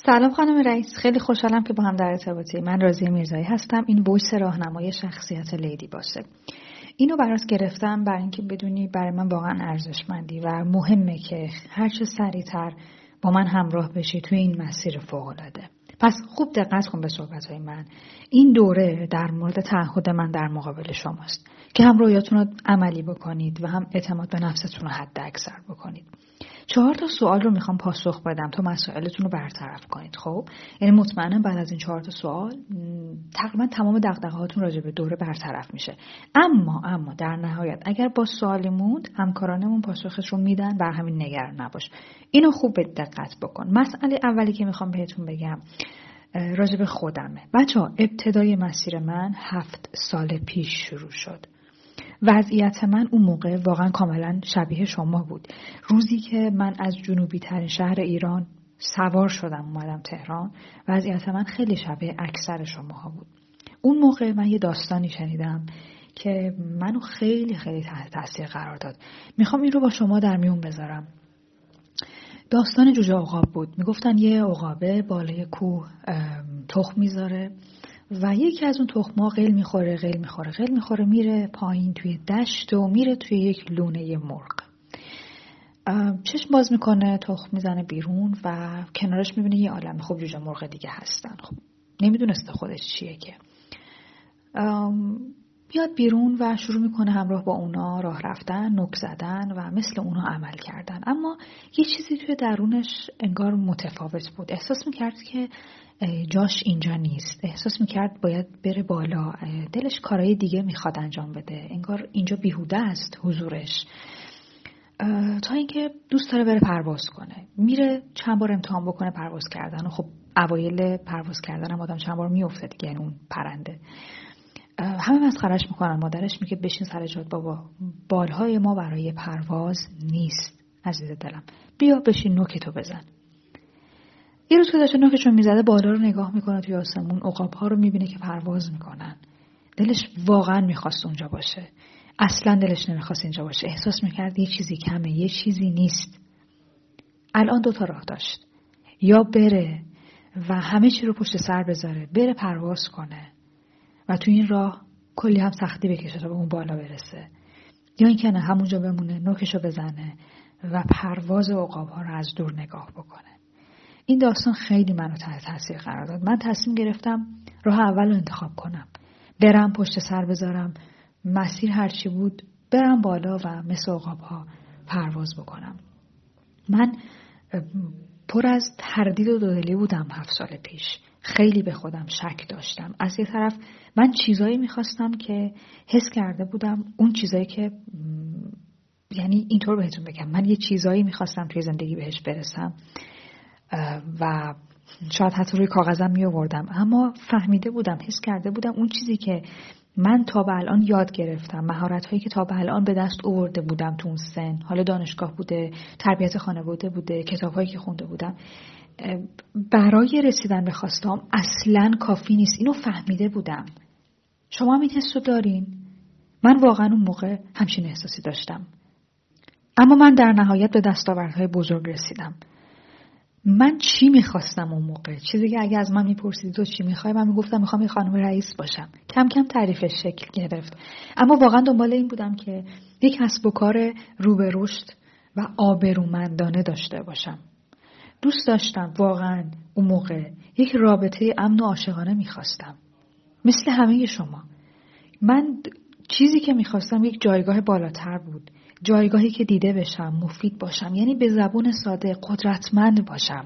سلام خانم رئیس، خیلی خوشحالم که با هم در ارتباطی. من راضیه میرزایی هستم. این وایس راهنمای شخصیت لیدی باسه. اینو براس گرفتم برای اینکه بدونی برای من واقعا ارزشمندی و مهمه که هر چه سریعتر با من همراه بشی توی این مسیر فوق‌العاده. پس خوب دقت کن به صحبت‌های من. این دوره در مورد تعهد من در مقابل شماست که هم رویاتون رو عملی بکنید و هم اعتماد به نفستون رو حداکثر بکنید. 4 سوال رو میخوام پاسخ بدم تا مسائلتون رو برطرف کنید. خب یعنی مطمئنم بعد از این 4 سوال تقریبا تمام دغدغه‌هاتون راجع به دوره برطرف میشه. اما در نهایت اگر با سوالی موند همکارانمون پاسخش رو میدن، بر همین نگران نباش. اینو خوب به دقت بکن. مسئله اولی که میخوام بهتون بگم راجع به خودمه. بچه‌ها ابتدای مسیر من 7 سال پیش شروع شد. وضعیت من اون موقع واقعا کاملا شبیه شما بود. روزی که من از جنوبی ترین شهر ایران سوار شدم اومدم تهران، وضعیت من خیلی شبیه اکثر شماها بود. اون موقع من یه داستانی شنیدم که منو خیلی خیلی تحت تاثیر قرار داد. میخوام این رو با شما در میون بذارم. داستان جوجه عقاب بود. میگفتن یه عقابه بالای کوه تخم میذاره و یکی از اون تخم‌ها قل میخوره میره پایین توی دشت و میره توی یک لونه مرغ. چشم باز میکنه، تخم میزنه بیرون و کنارش میبینه یه عالم خب جوجه مرغ دیگه هستن. خب نمیدونسته خودش چیه که بیاد بیرون و شروع میکنه همراه با اونا راه رفتن، نوک زدن و مثل اونا عمل کردن. اما یه چیزی توی درونش انگار متفاوت بود. احساس میکرد که جاش اینجا نیست. احساس میکرد باید بره بالا. دلش کارهای دیگه میخواد انجام بده. انگار اینجا بیهوده است حضورش. تا اینکه دوست داره بره پرواز کنه. میره چند بار امتحان بکنه پرواز کردن و خب اوایل پرواز کردن هم آدم چند بار میفته دیگه. یعنی اون پرنده همه مسخرهش میکنن. مادرش میگه بشین سر جات بابا، بالهای ما برای پرواز نیست عزیز دلم، بیا بشین نوکتو بزن. یه روز که داشته نوکشو میزده بالا رو نگاه میکنه توی آسمون، عقاب‌ها رو میبینه که پرواز میکنن. دلش واقعا میخواست اونجا باشه. اصلا دلش نمیخواست اینجا باشه. احساس میکرد یه چیزی کمه، یه چیزی نیست. الان 2 راه داشت. یا بره و همه چی رو پشت سر بذاره، بره پرواز کنه و تو این راه کلی هم سختی بکشه تا به اون بالا برسه، یا اینکه نه همونجا بمونه، نوکشو بزنه و پرواز عقاب‌ها رو از دور نگاه بکنه. این داستان خیلی منو تحت تاثیر قرار داد. من تصمیم گرفتم راه اول رو انتخاب کنم، برم پشت سر بذارم، مسیر هرچی بود برم بالا و مثل عقاب‌ها پرواز بکنم. من پر از تردید و دودلی بودم 7 سال پیش. خیلی به خودم شک داشتم. از یه طرف من چیزایی میخواستم که حس کرده بودم، اون چیزایی که یعنی اینطور بهتون بگم، من یه چیزایی میخواستم توی زندگی بهش برسم و شاید حتی روی کاغذم میآوردم، اما فهمیده بودم، حس کرده بودم اون چیزی که من تا به الان یاد گرفتم، مهارت‌هایی که تا به الان به دست آورده بودم تو اون سن، حالا دانشگاه بوده، تربیت خانواده بوده، کتاب‌هایی که خونده بودم، برای رسیدن به خواستم اصلاً کافی نیست. اینو فهمیده بودم. شما هم این حس رو دارین؟ من واقعاً اون موقع همچین احساسی داشتم. اما من در نهایت به دستاوردهای بزرگ رسیدم. من چی میخواستم اون موقع؟ چیزی که اگه از من میپرسیدی تو چی میخوای، من میگفتم میخوام یه خانم رئیس باشم. کم کم تعریفش شکل گرفت. اما واقعا دنبال این بودم که یک کسب و کار رو به رشد و آبرومندانه داشته باشم. دوست داشتم واقعا اون موقع یک رابطه امن و عاشقانه میخواستم. مثل همه شما. من چیزی که میخواستم یک جایگاه بالاتر بود. جایگاهی که دیده بشم، مفید باشم، یعنی به زبون ساده قدرتمند باشم.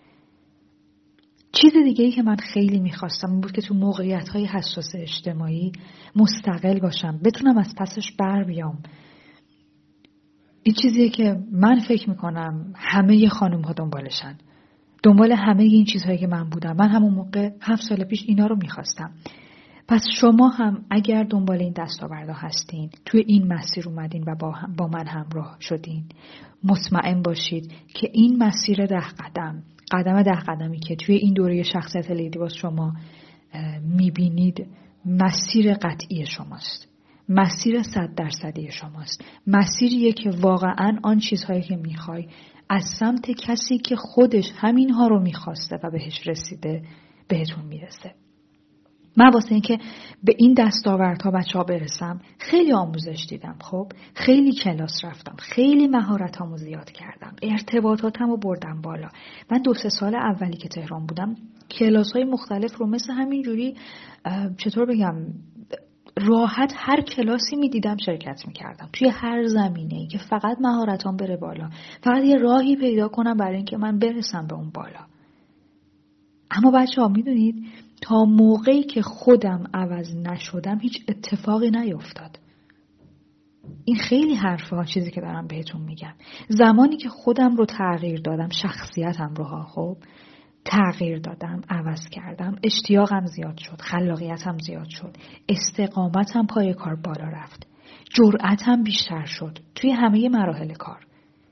چیز دیگه‌ای که من خیلی میخواستم این بود که تو موقعیت‌های حساس اجتماعی مستقل باشم، بتونم از پسش بر بیام. این چیزیه که من فکر میکنم همه خانم‌ها دنبالشن. دنبال همه این چیزهایی که من بودم. من همون موقع 7 سال پیش اینا رو میخواستم. پس شما هم اگر دنبال این دستاوردها هستین، توی این مسیر اومدین و با من همراه شدین، مطمئن باشید که این مسیر 10 قدمی که توی این دوره شخصیت لیدی باز شما میبینید، مسیر قطعی شماست. مسیر 100% شماست. مسیریه که واقعاً آن چیزهایی که میخوای از سمت کسی که خودش همینها رو میخواسته و بهش رسیده بهتون میرسه. من واسه اینکه به این دستاوردها بچه‌ها برسم خیلی آموزش دیدم. خب خیلی کلاس رفتم، خیلی مهارتامو زیاد کردم، ارتباطاتمو بردم بالا. من 2-3 سال اولی که تهران بودم کلاس‌های مختلف رو مثل همینجوری چطور بگم راحت هر کلاسی میدیدم شرکت میکردم، توی هر زمینه‌ای که فقط مهارتام بره بالا، فقط یه راهی پیدا کنم برای اینکه من برسم به اون بالا. اما بچه‌ها میدونید تا موقعی که خودم عوض نشدم هیچ اتفاقی نیفتاد. این خیلی حرفه چیزی که دارم بهتون میگم. زمانی که خودم رو تغییر دادم، شخصیتم رو خب تغییر دادم، عوض کردم، اشتیاقم زیاد شد، خلاقیتم زیاد شد، استقامتم پای کار بالا رفت، جرأتم بیشتر شد توی همه مراحل کار.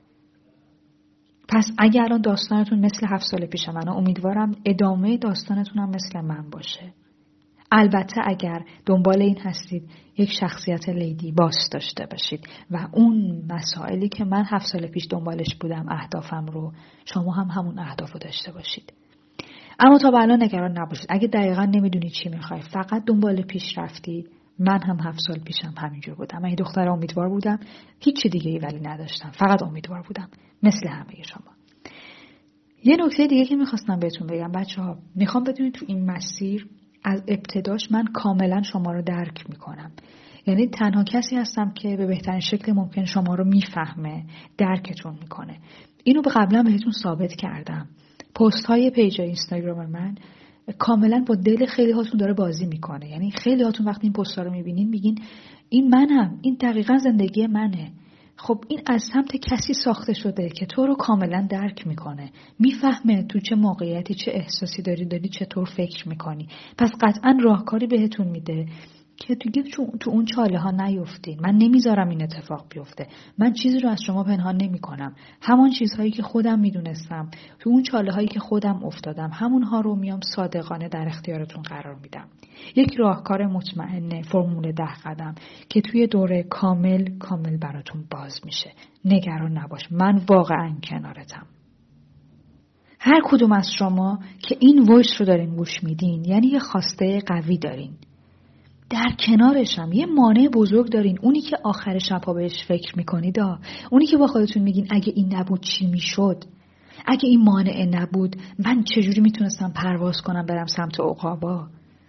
پس اگر الان داستانتون مثل 7 سال پیش منه، امیدوارم ادامه داستانتون هم مثل من باشه. البته اگر دنبال این هستید یک شخصیت لیدی باس داشته باشید و اون مسائلی که من 7 سال پیش دنبالش بودم، اهدافم رو، شما هم همون اهداف رو داشته باشید. اما تا به الان نگران نباشید. اگه دقیقا نمیدونید چی میخواید، فقط دنبال پیشرفتی، من هم 7 سال پیشم همینجور بودم. من یه دختر امیدوار بودم، هیچ دیگه ای ولی نداشتم، فقط امیدوار بودم مثل همه شما. یه نکته دیگه که میخواستم بهتون بگم بچه‌ها، میخوام بدونید تو این مسیر از ابتداش من کاملا شما رو درک میکنم. یعنی تنها کسی هستم که به بهترین شکل ممکن شما رو میفهمه، درکتون میکنه. اینو به قبلا بهتون ثابت کردم. پست های پیج اینستاگرام من کاملا با دل خیلی هاتون داره بازی میکنه. یعنی خیلی هاتون وقتی این پست ها رو میبینین میگین این منم، این دقیقا زندگی منه. خب این از سمت کسی ساخته شده که تو رو کاملا درک میکنه، میفهمه تو چه موقعیتی چه احساسی داری چطور فکر میکنی. پس قطعا راهکاری بهتون میده که تو اون چاله ها نیفتین. من نمیذارم این اتفاق بیفته. من چیزی رو از شما پنهان نمی کنم. همان چیزهایی که خودم میدونستم، تو اون چاله هایی که خودم افتادم، همونها رو میام صادقانه در اختیارتون قرار میدم. یک راهکار مطمئن، فرمول 10 قدم که توی دوره کامل براتون باز میشه. نگران نباش، من واقعا کنارتم. هر کدوم از شما که این وایس رو دارین گوش میدین، یعنی یه خواسته قوی دارین. در کنارشم یه مانع بزرگ دارین، اونی که آخر شب‌ها بهش فکر میکنید، اونی که با خودتون میگین اگه این نبود چی میشد؟ اگه این مانع نبود من چجوری میتونستم پرواز کنم برم سمت عقابا؟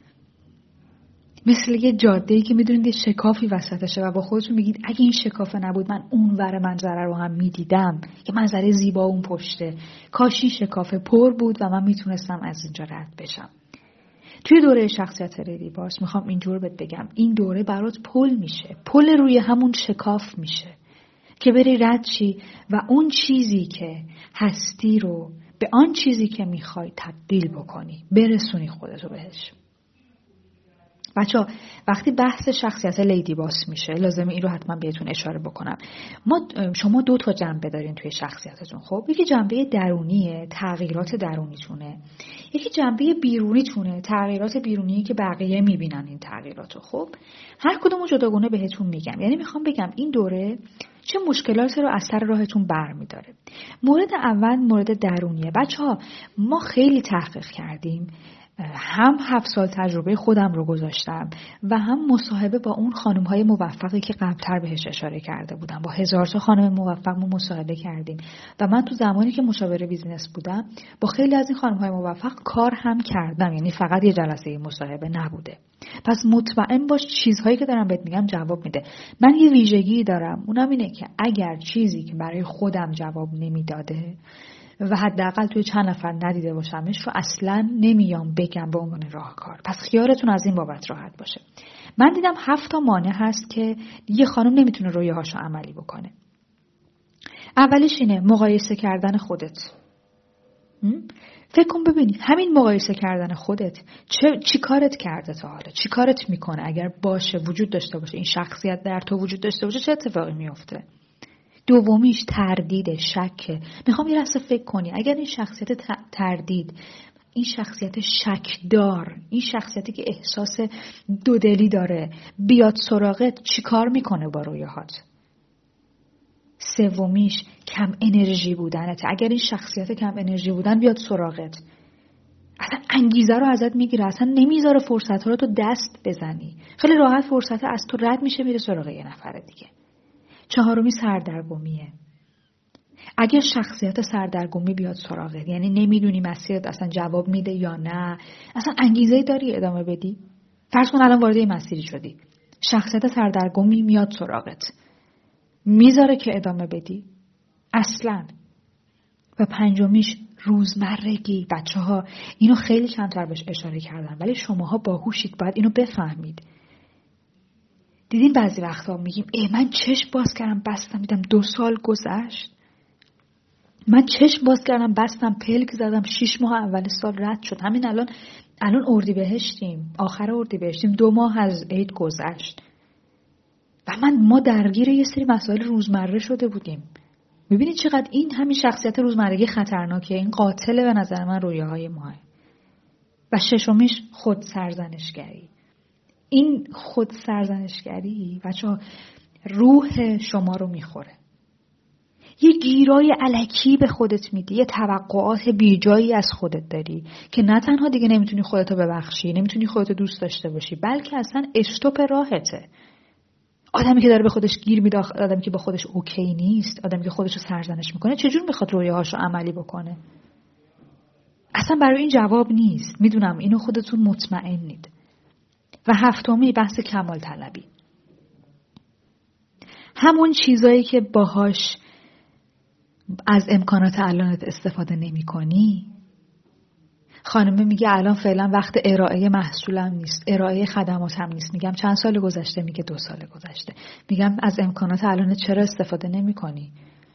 مثل یه جاده‌ای که میدونید یه شکافی وسطشه و با خودتون میگید اگه این شکافه نبود من اون ور منظره رو هم میدیدم، یه منظره زیبا اون پشته، کاش این شکافه پر بود و من میتونستم از اینجا رد بشم. توی دوره شخصیت لیدی باس میخوام اینجور بهت بگم، این دوره برات پل میشه، پل روی همون شکاف میشه که بری رد شی و اون چیزی که هستی رو به آن چیزی که میخوای تبدیل بکنی، برسونی خودتو بهش. بچه‌ها وقتی بحث شخصیت لیدی باس میشه لازمه این رو حتما بهتون اشاره بکنم. شما 2 تا جنبه دارین توی شخصیتتون. خب یکی جنبه درونیه، تغییرات درونیتونه. یکی جنبه بیرونیتونه، تغییرات بیرونی که بقیه میبینن این تغییراتو. خب هر کدومو جداگونه بهتون میگم. یعنی میخوام بگم این دوره چه مشکلاتی رو از سر راهتون برمیداره. مورد اول مورد درونیه. بچه‌ها ما خیلی تحقیق کردیم، هم 7 سال تجربه خودم رو گذاشتم و هم مصاحبه با اون خانم‌های موفقی که قبل‌تر بهش اشاره کرده بودم. با 1000 تا خانم موفق ما مصاحبه کردیم و من تو زمانی که مشاور بیزینس بودم با خیلی از این خانم‌های موفق کار هم کردم. یعنی فقط یه جلسه مصاحبه نبوده. پس مطمئن باش چیزهایی که دارم بهت میگم جواب میده. من یه ویژگی دارم، اونم اینه که اگر چیزی که برای خودم جواب نمیداده و حداقل توی چند نفر ندیده باشمش رو اصلا نمیام بگم به عنوان راهکار. پس خیالتون از این بابت راحت باشه. من دیدم 7 تا مانع هست که یه خانم نمیتونه رویاهاشو عملی بکنه. اولش اینه مقایسه کردن خودت. فکر کن ببینی همین مقایسه کردن خودت چی کارت کرده تا حالا؟ چی کارت میکنه؟ اگر باشه، وجود داشته باشه، این شخصیت در تو وجود داشته باشه، چه اتفاقی میفته؟ دومیش تردید، شکه. میخوام یه لحظه فکر کنی اگر این شخصیت تردید، این شخصیت شکدار، این شخصیتی که احساس دودلی داره بیاد سراغت، چی کار میکنه با رویاهات؟ سومیش کم انرژی بودنته. اگر این شخصیت کم انرژی بودن بیاد سراغت، اصلا انگیزه رو ازت میگیره، اصلا نمیذاره فرصت‌ها رو تو دست بزنی. خیلی راحت فرصت از تو رد میشه، میره سراغ یه نفر دیگه. چهارمی سردرگمیه. اگر شخصیت سردرگمی بیاد سراغت، یعنی نمیدونی مسیرت اصلا جواب میده یا نه، اصلا انگیزه داری ادامه بدی؟ فرض کن الان وارد این مسیری شدی، شخصیت سردرگمی میاد سراغت، میذاره که ادامه بدی؟ اصلا. و پنجمیش روزمرگی. بچه‌ها اینو خیلی کمتر بهش اشاره کردن، ولی شماها باهوشید، باید اینو بفهمید. دیدین بعضی وقتا میگیم من چشم باز کردم بستم، دیدم 2 سال گذشت. من چشم باز کردم بستم پلک زدم 6 ماه اول سال رد شد. همین الان اردیبهشتیم، آخر اردیبهشتیم، 2 ماه از عید گذشت و ما درگیر یه سری مسائل روزمره شده بودیم. میبینید چقدر این همین شخصیت روزمرگی خطرناکه. این قاتل به نظر من رویاهای ماه. و ششمیش خود سرزنشگری. این خود سرزنشگری بچه‌ها روح شما رو میخوره. یه گیرای الکی به خودت میدی، یه توقعات بیجایی از خودت داری که نه تنها دیگه نمیتونی خودتو ببخشی، نمیتونی خودتو دوست داشته باشی، بلکه اصلا استوپ راهته. آدمی که داره به خودش گیر میده، آدمی که با خودش اوکی نیست، آدمی که خودشو سرزنش میکنه، چجور میخواد رویاهاشو عملی بکنه؟ اصلا برای این جواب نیست. میدونم اینو خودتون مطمئنید. و هفتمی بحث کمال طلبی. همون چیزایی که باهاش از امکانات الانت استفاده نمی کنی. خانمه میگه الان فعلا وقت ارائه محصولم نیست، ارائه خدماتم نیست. میگم چند سال گذشته؟ میگه 2 سال گذشته. میگم از امکانات الانت چرا استفاده نمی کنی؟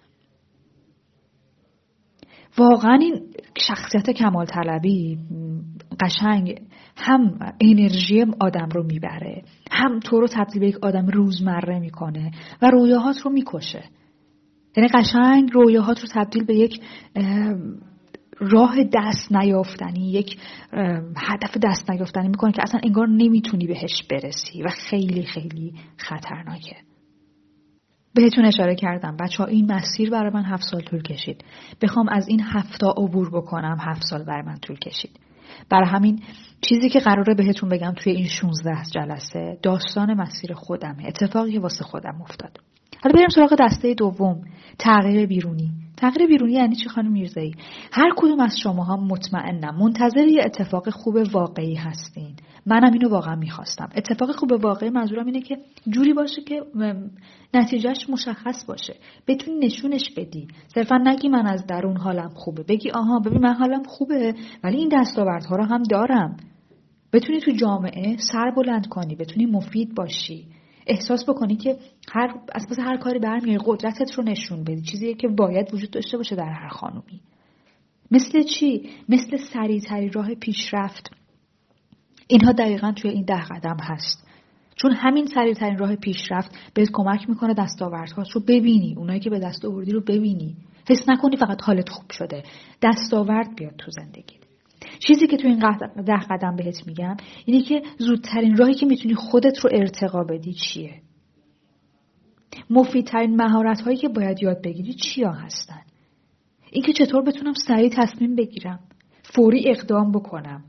واقعا این شخصیت کمال طلبی قشنگ هم انرژی آدم رو میبره، هم تو رو تبدیل به یک آدم روزمره میکنه و رویاهات رو میکشه. یعنی قشنگ رویاهات رو تبدیل به یک راه دست نیافتنی، یک هدف دست نیافتنی میکنه که اصلا انگار نمیتونی بهش برسی و خیلی خیلی خطرناکه. بهتون اشاره کردم بچه ها این مسیر برای من 7 سال طول کشید. بخوام از این 7 عبور بکنم 7 سال برای من طول کشید. برای همین چیزی که قراره بهتون بگم توی این 16 جلسه داستان مسیر خودمه، اتفاقی که واسه خودم افتاد. حالا بریم سراغ دسته دوم، تغییر بیرونی. تغییر بیرونی یعنی چی خانم میرزایی؟ هر کدوم از شماها مطمئنم منتظر یه اتفاق خوب واقعی هستین. منم اینو واقعا میخواستم. اتفاق خوب واقعی منظورم اینه که جوری باشه که نتیجهش مشخص باشه، بتونی نشونش بدی. صرفا نگی من از درون حالم خوبه، بگی آها ببین من حالم خوبه ولی این دستاوردها رو هم دارم. بتونی تو جامعه سر بلند کنی، بتونی مفید باشی، احساس بکنی که از هر کاری برمیای، قدرتت رو نشون بدی، چیزیه که باید وجود داشته باشه در هر خانومی. مثل چی؟ مثل سریع‌ترین راه پیشرفت. اینها دقیقاً توی این 10 قدم هست. چون همین سریع‌ترین راه پیشرفت بهت کمک میکنه دستاوردهات رو ببینی، اونایی که به دست آوردی رو ببینی، حس نکنی فقط حالت خوب شده، دستاورد بیاد تو زندگیت. چیزی که تو این 10 قدم بهت میگم اینه که زودترین راهی که میتونی خودت رو ارتقا بدی چیه؟ مفیدترین مهارت‌هایی که باید یاد بگیری چیا هستن؟ اینکه چطور بتونم سریع تصمیم بگیرم، فوری اقدام بکنم،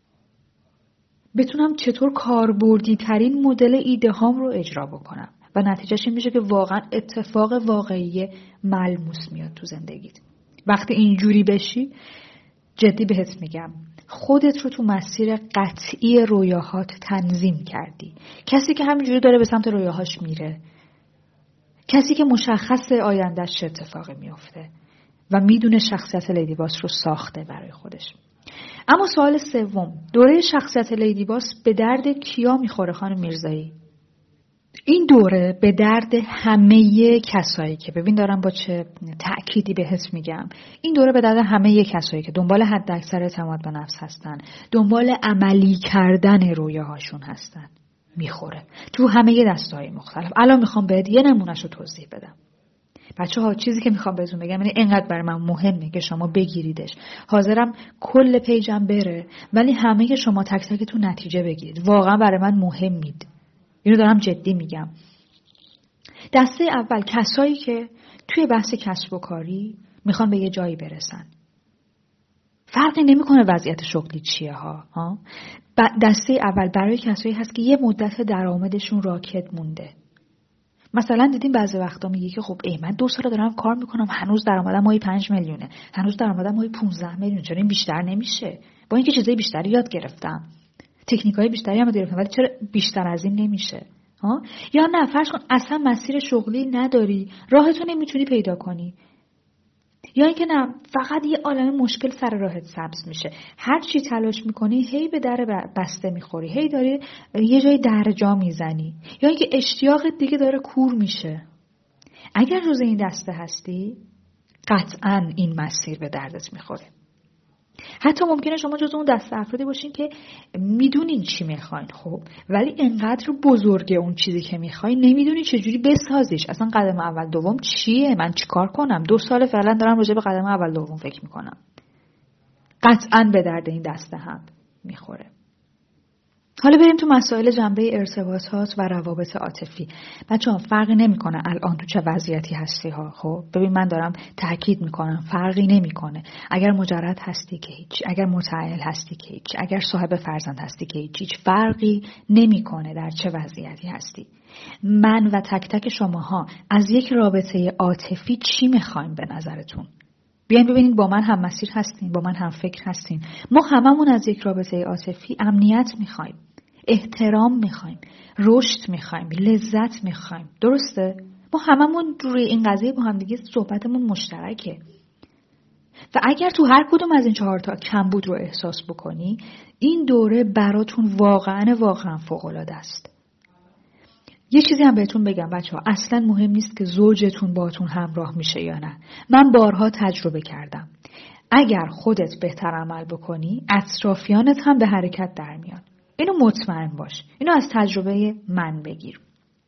بتونم چطور کاربردی ترین مدل ایده هام رو اجرا بکنم و نتیجهش این میشه که واقعا اتفاق واقعی ملموس میاد تو زندگیت. وقتی اینجوری بشی جدی بهت میگم خودت رو تو مسیر قطعی رویاهات تنظیم کردی. کسی که همینجوری داره به سمت رویاهاش میره، کسی که مشخص آیندهش چه اتفاقی میفته و میدونه شخصیت لیدی باس رو ساخته برای خودش. اما سوال سوم، دوره شخصیت لیدی باس به درد کیا میخوره خانم میرزایی؟ این دوره به درد همه کسایی که ببین دارم با چه تأکیدی بهت میگم، این دوره به درد همه کسایی که دنبال حداکثر اعتماد به نفس هستن، دنبال عملی کردن رویاهاشون هستن میخوره تو همه دسته‌های مختلف. الان میخوام بهت یه نمونهشو توضیح بدم. بچه‌ها چیزی که میخوام بهتون بگم یعنی اینقدر برای من مهمه که شما بگیریدش. حاضرم کل پیجم بره ولی همه شما تک تکتون نتیجه بگیرید. واقعا برای من مهمید. اینو دارم جدی میگم. دسته اول کسایی که توی بحث کسب و کاری میخوان به یه جایی برسن. فرقی نمیکنه وضعیت شغلی چیه ها. دسته اول برای کسایی هست که یه مدت درآمدشون راکد مونده. مثلا دیدیم بعضی وقتا میگه که خب من 2 سال دارم کار میکنم، هنوز درآمدم ماهی 5 میلیونه، هنوز درآمدم ماهی 15 میلیون، چرا این بیشتر نمیشه؟ با اینکه چیزای بیشتری یاد گرفتم، تکنیکای بیشتری هم یاد گرفتم، ولی چرا بیشتر از این نمیشه؟ یا نه فرض کن اصلا مسیر شغلی نداری، راهتو نمیتونی پیدا کنی، یا اینکه نه فقط یه عالمه مشکل سر راهت سبز میشه، هر چی تلاش میکنی هی به در بسته میخوری، هی داری یه جای درجا میزنی، یا اینکه اشتیاقت دیگه داره کور میشه. اگر جزء این دسته هستی قطعاً این مسیر به دردت میخوره. حتی ممکنه شما جزء اون دسته افرادی باشین که میدونین چی میخواین، خب ولی انقدر بزرگه اون چیزی که میخواین نمیدونین چجوری بسازیش. اصلا قدم اول دوم چیه؟ من چیکار کنم؟ 2 سال فعلا دارم راجع به قدم اول دوم فکر میکنم. قطعاً به درد این دسته هم میخوره. حالا بریم تو مسائل جنبه ارتباطات و روابط عاطفی. بچه‌ها فرقی نمیکنه الان تو چه وضعیتی هستی ها. خب ببین من دارم تاکید میکنم فرقی نمیکنه. اگر مجرد هستی که هیچ، اگر متعهل هستی که هیچ، اگر صاحب فرزند هستی که هیچ فرقی نمیکنه در چه وضعیتی هستی. من و تک تک شماها از یک رابطه عاطفی چی میخوایم به نظرتون؟ بیاین ببینید با من هم مسیر هستین، با من هم فکر هستین. ما هممون از یک رابطه عاطفی امنیت میخوایم، احترام میخوایم، رشد میخوایم، لذت میخوایم. درسته؟ ما هممون روی این قضیه با هم دیگه صحبتمون مشترکه. و اگر تو هر کدوم از این 4 تا کمبود رو احساس بکنی، این دوره براتون واقعا فوق‌العاده است. یه چیزی هم بهتون بگم بچه‌ها، اصلا مهم نیست که زوجتون باهاتون همراه میشه یا نه. من بارها تجربه کردم. اگر خودت بهتر عمل بکنی، اطرافیانت هم به حرکت در میان. اینو مطمئن باش. اینو از تجربه من بگیر.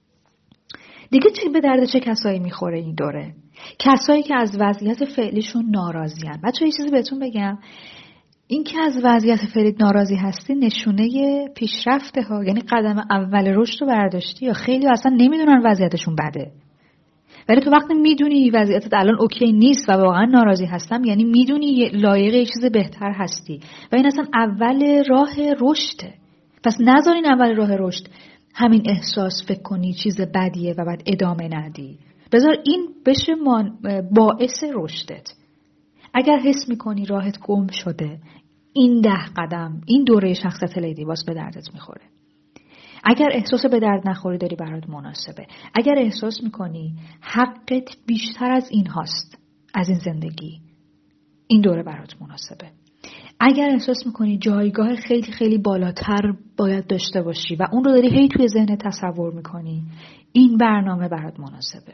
دیگه به درد چه کسایی میخوره این دوره؟ کسایی که از وضعیت فعلیشون ناراضی‌ان. بچه‌ها یه چیزی بهتون بگم، این که از وضعیت فعلی ناراضی هستی نشونه پیشرفته ها، یعنی قدم اول رشد رو برداشتی. یا خیلی اصلا نمیدونن وضعیتشون بده، ولی تو وقتی میدونی وضعیتت الان اوکی نیست و واقعا ناراضی هستم، یعنی میدونی لایق یه چیز بهتر هستی و این اصلا اول راه رشده. پس نذارین اول راه رشد همین احساس فکر کنی چیز بدیه و بعد ادامه ندی. بذار این بشه باعث رشدت. اگر حس میکنی راهت گم شده، این 10 قدم، این دوره شخصیت لیدی باز به دردت میخوره. اگر احساس به درد نخوری داری برات مناسبه. اگر احساس میکنی حقت بیشتر از این هاست، از این زندگی، این دوره برات مناسبه. اگر احساس میکنی جایگاه خیلی خیلی بالاتر باید داشته باشی و اون رو داری هی توی ذهنت تصور میکنی، این برنامه برات مناسبه.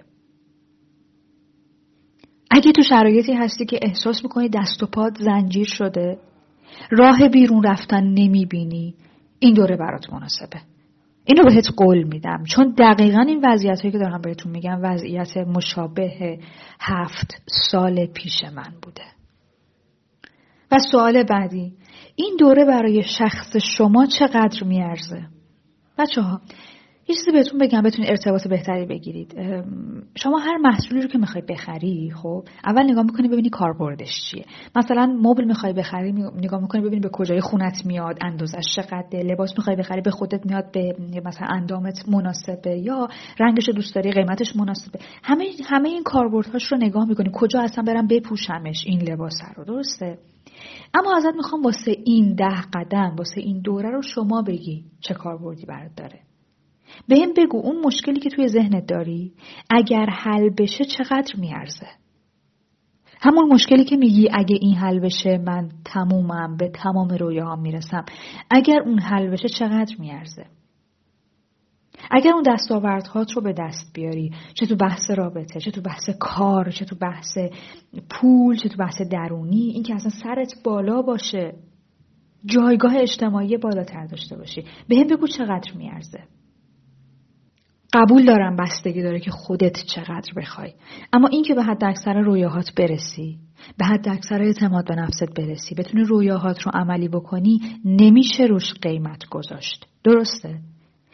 اگه تو شرایطی هستی که احساس میکنی دست و پات زنجیر شده، راه بیرون رفتن نمیبینی، این دوره برات مناسبه. اینو بهت قول میدم، چون دقیقاً این وضعیتایی که دارم بهتون میگم وضعیت مشابه 7 سال پیش من بوده. و سوال بعدی، این دوره برای شخص شما چقدر میارزه؟ بچه‌ها یه چیزی بهتون بگم بتونید ارتباط بهتری بگیرید. شما هر محصولی رو که میخوای بخری، خب اول نگاه میکنی ببینی کاربردش چیه. مثلا مبل میخوای بخری، نگاه میکنی ببینی به کجای خونت میاد، اندازش چقدره. لباس میخوای بخری، به خودت میاد، به مثلا اندامت مناسبه یا رنگش دوست داری، قیمتش مناسبه. همه این کاربردهاش رو نگاه میکنی، کجا اصلا برم بپوشمش این لباس رو. درسته؟ اما ازت میخوام واسه این 10 قدم، واسه این دوره رو شما بگی چه کاربردی برات داره. بهم بگو اون مشکلی که توی ذهنت داری اگر حل بشه چقدر میارزه. همون مشکلی که میگی اگه این حل بشه من تمومم، به تمام رویاهام میرسم، اگر اون حل بشه چقدر میارزه. اگر اون دستاوردهات رو به دست بیاری، چه تو بحث رابطه، چه تو بحث کار، چه تو بحث پول، چه تو بحث درونی، این که اصلا سرت بالا باشه، جایگاه اجتماعی بالاتر داشته باشی، بهم بگو چقدر میارزه. قبول دارم بستگی داره که خودت چقدر بخوای، اما این که به حد اکثر رویاهات برسی، به حد اکثر اعتماد به نفست برسی، بتونی رویاهات رو عملی بکنی، نمیشه روش قیمت گذاشت. درسته؟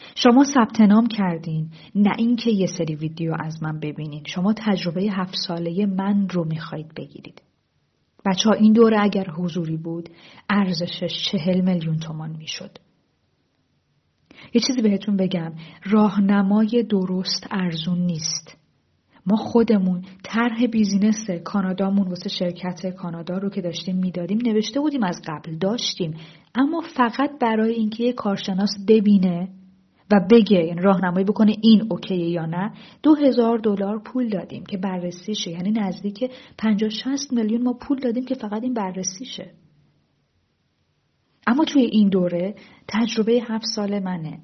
شما ثبت نام کردین، نه اینکه یه سری ویدیو از من ببینین. شما تجربه 7 ساله من رو میخواید بگیرید. بچه‌ها این دوره اگر حضوری بود ارزشش 40 میلیون تومان میشد. یه چیزی بهتون بگم، راهنمای درست ارزون نیست. ما خودمون طرح بیزینس کانادامون واسه شرکت کانادا رو که داشتیم میدادیم نوشته بودیم، از قبل داشتیم، اما فقط برای اینکه یه کارشناس ببینه و بگه، یعنی راهنمایی بکنه این اوکیه یا نه، $2000 پول دادیم که بررسی شه. یعنی نزدیک 50-60 میلیون ما پول دادیم که فقط این بررسی شه. اما توی این دوره تجربه 7 سال منه.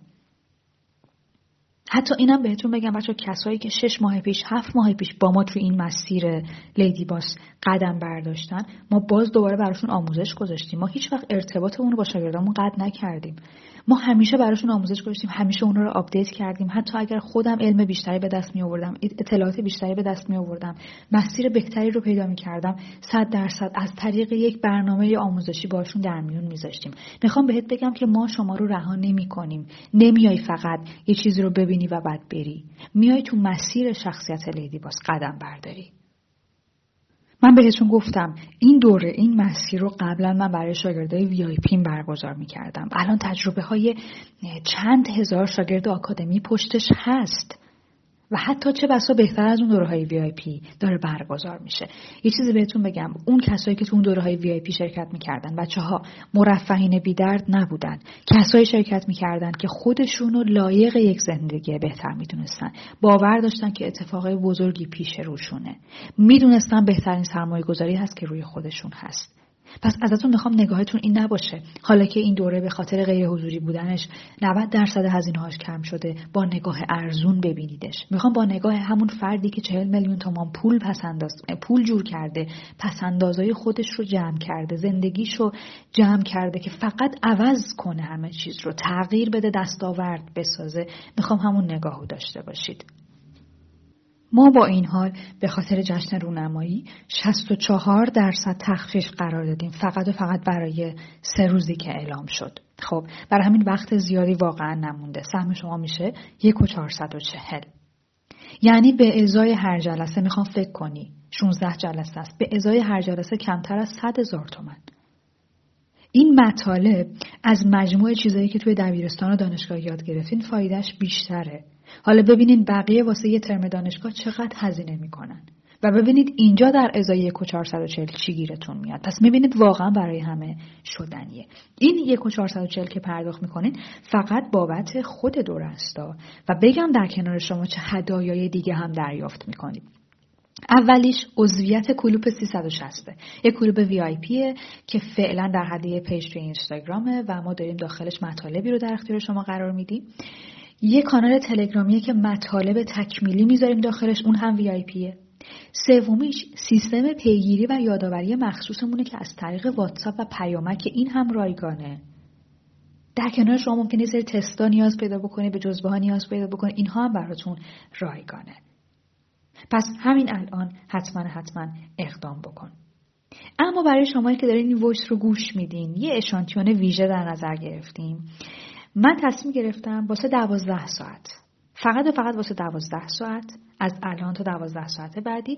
حتی اینم بهتون بگم بچه، کسایی که 6 ماه پیش 7 ماه پیش با ما توی این مسیر لیدی باس قدم برداشتن، ما باز دوباره براشون آموزش گذاشتیم. ما هیچ وقت ارتباطمون رو با شاگردامون قطع نکردیم. ما همیشه براشون آموزش گذاشتیم، همیشه اونا رو آپدیت کردیم. حتی اگر خودم علم بیشتری به دست می آوردم، اطلاعات بیشتری به دست می آوردم، مسیر بهتری رو پیدا می کردم، 100% از طریق یک برنامه آموزشی باشون در میون میذاشتیم. میخوام بهت بگم که ما شما رو رها نمی‌کنیم. نمیای فقط یه چیزی رو ببینی و بعد بری. میای تو مسیر شخصیت لیدی باس قدم برداری. من بهتون گفتم این دوره، این مسیر رو قبلا من برای شاگردای VIP برگزار می‌کردم. الان تجربه های چند هزار شاگرد آکادمی پشتش هست و حتی چه بسا بهتر از اون دوره‌های VIP داره برگزار میشه. یه چیزی بهتون بگم، اون کسایی که تو اون دوره‌های VIP شرکت می‌کردن، بچه‌ها مرفهین بی درد نبودن. کسایی شرکت می‌کردن که خودشون رو لایق یک زندگی بهتر می‌دونستن. باور داشتن که اتفاقای بزرگی پیش روشونه. می‌دونستن بهترین سرمایه‌گذاری هست که روی خودشون هست. پس ازتون میخوام نگاهتون این نباشه حالا که این دوره به خاطر غیر حضوری بودنش 90% هزینه‌هاش کم شده، با نگاه ارزون ببینیدش. میخوام با نگاه همون فردی که 40 میلیون تومان پول جور کرده، پسندازهای خودش رو جمع کرده، زندگیشو جمع کرده که فقط عوض کنه، همه چیز رو تغییر بده، دستاورد بسازه. میخوام همون نگاهو داشته باشید. ما با این حال به خاطر جشن رونمایی 64% تخفیف قرار دادیم، فقط و فقط برای 3 روزی که اعلام شد. خب برای همین وقت زیادی واقعا نمونده. سهم شما میشه 1,440. یعنی به ازای هر جلسه، میخوام فکر کنی 16 جلسه است، به ازای هر جلسه کمتر از 100,000 تومان. این مطالب از مجموع چیزایی که توی دبیرستان و دانشگاه یاد گرفتین فایدهش بیشتره. حالا ببینید بقیه واسه یه ترم دانشگاه چقدر هزینه میکنن و ببینید اینجا در ازای 1,440 چی گیرتون میاد. پس میبینید واقعا برای همه شدنیه. این 1,440 که پرداخت میکنین فقط بابت خود دوره است و بگم در کنار شما چه هدایای دیگه هم دریافت میکنید. اولیش عضویت کلوپ 360، یک کلوپ VIPه که فعلا در حد یه پیج توی اینستاگرامه و ما داریم داخلش مطالبی رو در اختیار شما قرار میدیم. یه کانال تلگرامیه که مطالب تکمیلی میذاریم داخلش، اون هم VIPه. سومیش سیستم پیگیری و یادآوری مخصوصمونه که از طریق واتساپ و پیامک، این هم رایگانه. در کنار شما ممکنه یه سری تستا نیاز پیدا بکنید، به جزوه ها نیاز پیدا بکنید، اینها هم براتون رایگانه. پس همین الان حتما اقدام بکن. اما برای شمایی که دارین این وایس رو گوش میدین، یه اشانتیون ویژه در نظر گرفتیم. من تصمیم گرفتم واسه 12 ساعت، فقط و فقط واسه 12 ساعت از الان تا 12 ساعت بعدی،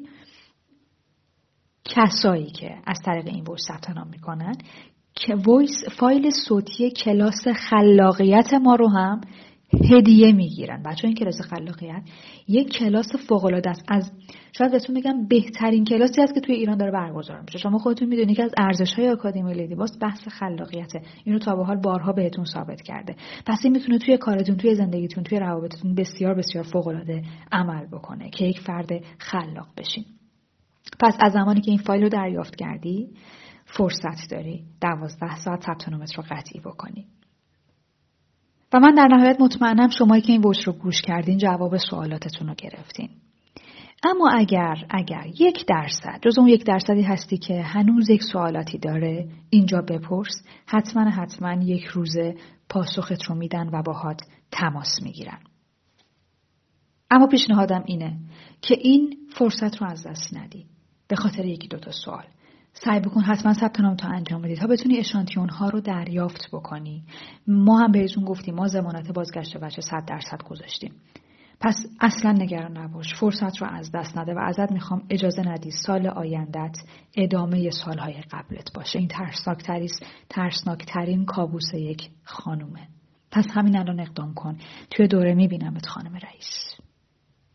کسایی که از طریق این وایس ثبت نام میکنن که فایل صوتی کلاس خلاقیت ما رو هم هدیه میگیرن. بچه‌ها این کلاس خلاقیت یک کلاس فوق‌العاده است، از شاید بهتون بگم بهترین کلاسی است که توی ایران داره برگزار میشه. شما خودتون میدونید که از ارزش‌های آکادمی لیدی باس بحث خلاقیته. اینو تا به حال بارها بهتون ثابت کرده. پس این میتونه توی کارتون، توی زندگیتون، توی روابطتون بسیار بسیار فوق‌العاده عمل بکنه که یک فرد خلاق بشین. پس از زمانی که این فایل رو دریافت کردی، فرصت داری 12 ساعت ثبت نامت رو قطعی بکنی. و من در نهایت مطمئنم شمایی که این وایس رو گوش کردین جواب سوالاتتون رو گرفتین. اما اگر 1% جز اون 1% هستی که هنوز یک سوالاتی داره، اینجا بپرس. حتما یک روزه پاسخت رو میدن و باهات تماس میگیرن. اما پیشنهادم اینه که این فرصت رو از دست ندی به خاطر 1-2 سوال. سعی بکن حتما ثبت نام تو انجام بدی تا بتونی اشانتیون ها رو دریافت بکنی. ما هم بهتون گفتیم ما ضمانت بازگشت بچه 100% گذاشتیم. پس اصلا نگران نباش، فرصت رو از دست نده و ازت میخوام اجازه ندی سال آیندت ادامه سالهای قبلت باشه. این ترسناکترین کابوس یک خانومه. پس همین الان اقدام کن. توی دوره میبینمت خانم رئیس.